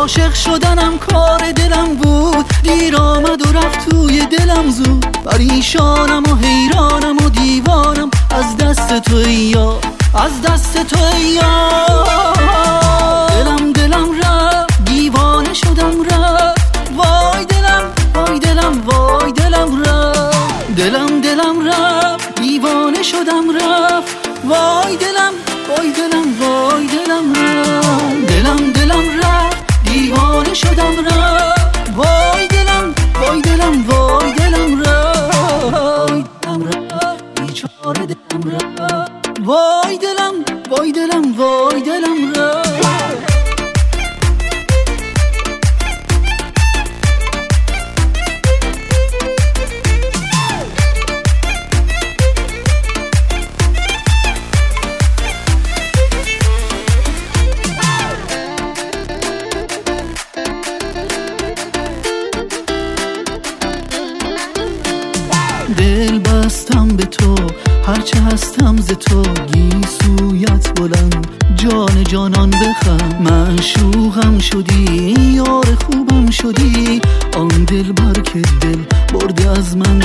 عاشق شدنم کار دلم بود، دیر آمد و رفت توی دلم زود. پریشانم و حیرانم و دیوانم از دست تو ای یار، از دست تو ای یار. دلم رفت، دیوانه شدم رفت، وای دلم وای دلم وای دلم رفت. دلم رفت، دیوانه شدم رفت، وای دلم وای دلم وای دلم رفت. دلم رفت، دیوانه شدم رفت، وای دلم وای دلم وای دلم رفت. بیچاره دلم رفت، وای دلم وای دلم وای دلم رفت. دل بستم به تو، هرچه هستم ز تو، گیسویت بلند جان جانان بخم. معشوقم شدی، یار خوبم شدی، آن دل بر که دل برده از من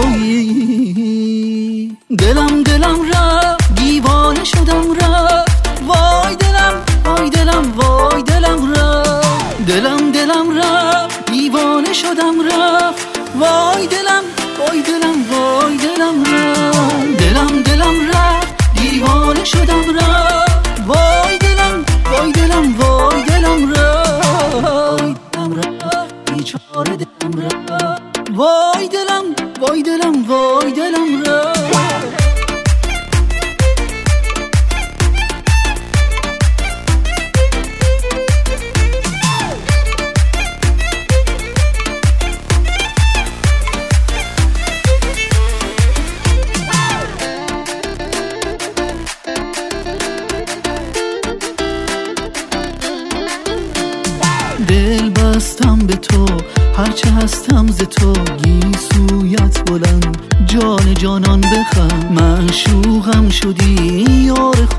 تویی. دلم رفت، دیوانه شدم رفت، وای دلم وای دلم وای دلم رفت. دلم رفت، دیوانه شدم رفت، وای دلم وای دلم وای دلم رفت. دلم رفت، دیوانه شدم رفت، وای دلم وای دلم وای دلم رفت. بیچاره دلم رفت، وای دلم وای دلم وای دلم رفت. دل بستم به تو، هرچه هستم ز تو، گیسویت بلند جان جانان بخم. معشوقم شدی، یار